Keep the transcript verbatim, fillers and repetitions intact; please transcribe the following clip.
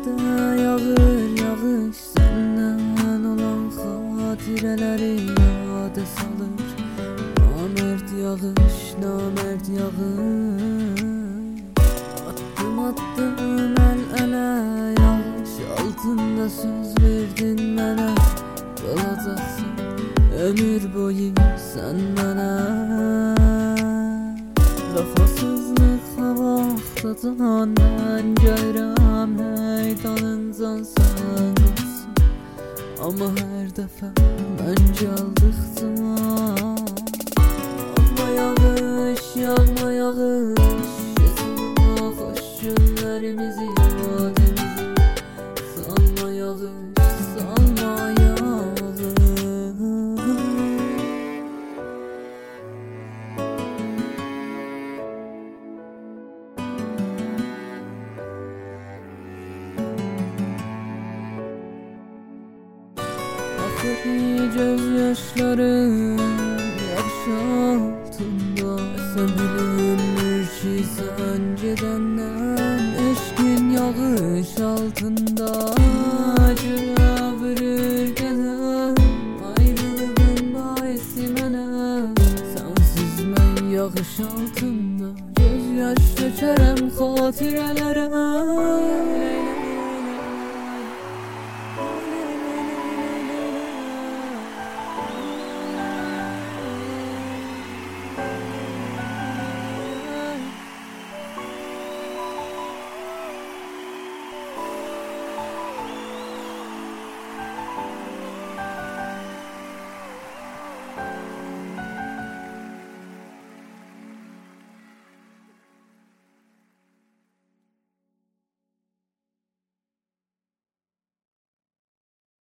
Atmaqda yağır yağış, senden olan xatirələri yada salır. Namərd yağış, namərd yağış. Attım attım əl-ələ yağış, altında söz verdin mənə. Qalacaqsın ömür boyu sən mənə. Vəfasızlıq havaqdacan, mən gəlirəm meydanıncan sən qalsın. Amma hər dəfə mən gəldıqca yağma yağış, yağma yağış, yazılma xoş günlərimizi, yadimizi. Salma yağış, salma yağış. Axır göz yaşlarım yaxşı altında. Sən bilinmir ki sən gedəndən eşqin yağış altında. Acıra vurur qədəm ayrılığın baisi mənə. Sənsiz mən yağış altında göz yaş tökərəm xatirələrə.